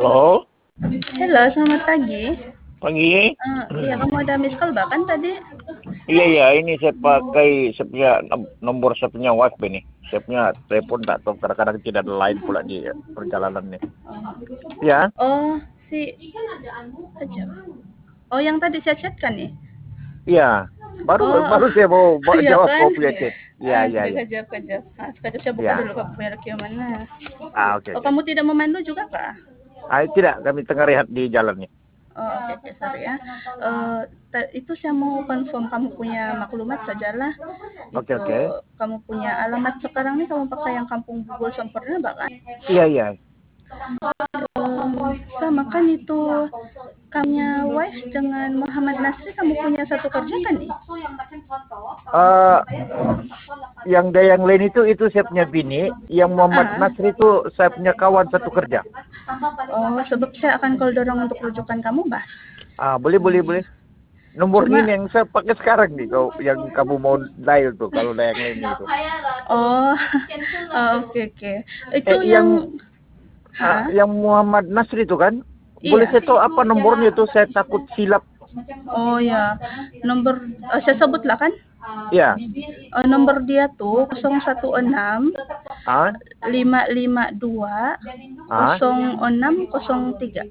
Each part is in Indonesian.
Halo, Halo, selamat pagi. pagi. Iya, kamu ada miss call bahkan tadi? Iya iya, ini saya pakai saya punya nomor saya punya wifi nih. Saya punya telepon tak tahu kadang-kadang tidak ada line pula di perjalanan nih. Ya, Oh, si aja. Oh, yang tadi saya chat kan nih? iya. Baru Oh, oh. baru saya mau Iya jawab kan? kau punya chat. Iya iya iya. Sekejap, sekejap. Sekejap saya buka Iya. dulu kamu punya laki mana. Oke Oh, oke. kamu tidak memandu juga kah? Tidak, kami tengah rehat di jalannya. Oh, oke, oke, sorry ya. Itu saya mau confirm kamu punya maklumat sajalah. Oke Itu oke. kamu punya alamat sekarang nih kamu pakai yang Kampung Bugul Sempurna bahkan? Iya iya. Sama kan itu kamunya wife dengan Muhammad Nasri kamu punya satu kerja kan nih? Eh, yang lain itu saya punya bini, yang Muhammad Ah, Nasri itu saya punya kawan satu kerja. oh sebab saya akan call dorong untuk rujukan kamu bah. Boleh boleh boleh. Nomor Cuma ini yang saya pakai sekarang nih, kau yang kamu mau dial tuh, kalau yang lain itu. oh, oh, oke oke. Itu Yang hah? yang Muhammad Nasri itu kan, boleh Iya. saya tahu apa nomornya tuh? Saya takut silap. Oh ya, nomor saya sebutlah kan? Ya, Nomor dia tuh 016 ah, 552 ah, 0603.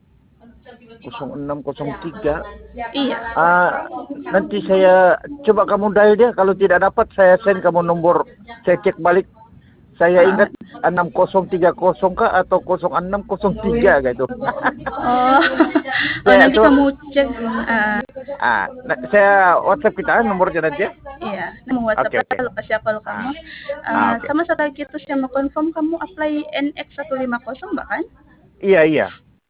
0603. Iya. Nanti saya coba kamu dial dia. Kalau tidak dapat, saya send kamu nomor. Saya cek balik. Saya Ah, ingat 6030 kah atau 0603 gitu. oh, oh Saya nanti so kamu cek. saya WhatsApp kita nomornya nanti ya. Iya, mau WhatsApp Oke oke. lah lepas siapa kalau kamu. Ah, oke. Sama satu lagi itu saya mau confirm kamu apply NX 150 bahkan Iya iya.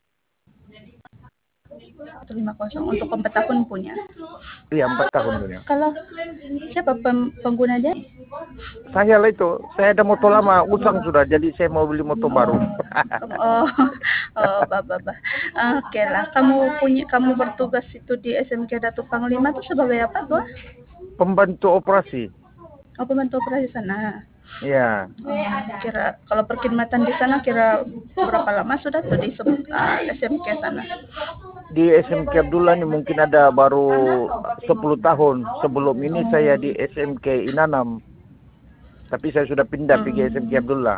150 untuk 4 tahun punya. Iya 4 tahun punya. Kalau siapa pengguna dia? Saya lah itu. Saya ada motor lama, usang sudah. Jadi saya mau beli motor baru. Oh, oh, bah. Oke lah, kamu bertugas itu di SMK Datuk Panglima tuh sebagai apa tuh? Pembantu operasi. Oh, pembantu operasi sana. Iya. Kira kalau perkhidmatan di sana kira berapa lama sudah tuh di SMK sana? Di SMK Abdullah ini mungkin ada baru 10 tahun. Sebelum ini saya di SMK Inanam. Tapi saya sudah pindah pergi SMK Abdullah.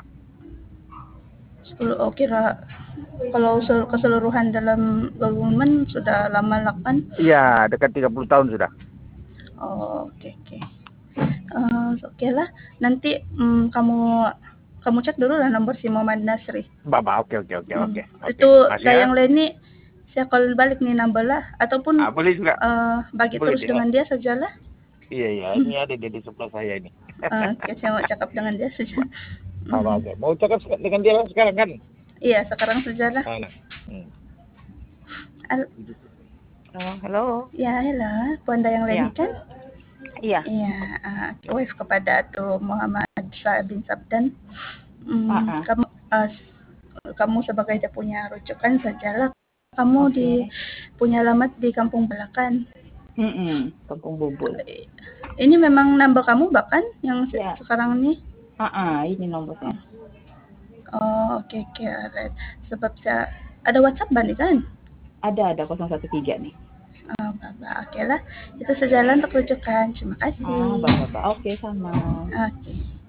Oh, kira kalau keseluruhan dalam government sudah lama lah kan? Iya, dekat 30 tahun sudah. Oh, oke oke. Oke lah. Nanti kamu cek dulu lah nomor si Muhammad Nasri. Oke. Itu Masih ya? yang lain nih saya call balik nih nambah lah ataupun Boleh juga. bagi Boleh terus tidak? dengan dia sajalah. Iya, ini ada di sebelah saya ini. Oke, saya mau cakap dengan dia saja. Oke. Mau cakap dengan dia sekarang kan? Iya, sekarang sajalah. Nah. Halo. Ya, hello. Puan yang lain Iya. kan? Iya. Iya, wife kepada tuh Muhammad bin Sabdan. Kamu kamu sebagai dia punya rujukan sajalah. Kamu punya alamat di Kampung Belakan. Kampung Bubul. Ini memang nambah kamu bahkan yang sekarang ini? Ini nomornya. Oh, oke, alright. Sebab saya ada WhatsApp nih kan? Ada 013 nih. Oke lah. Itu sejalan untuk rujukan. Terima kasih. Oke, sama. Oke.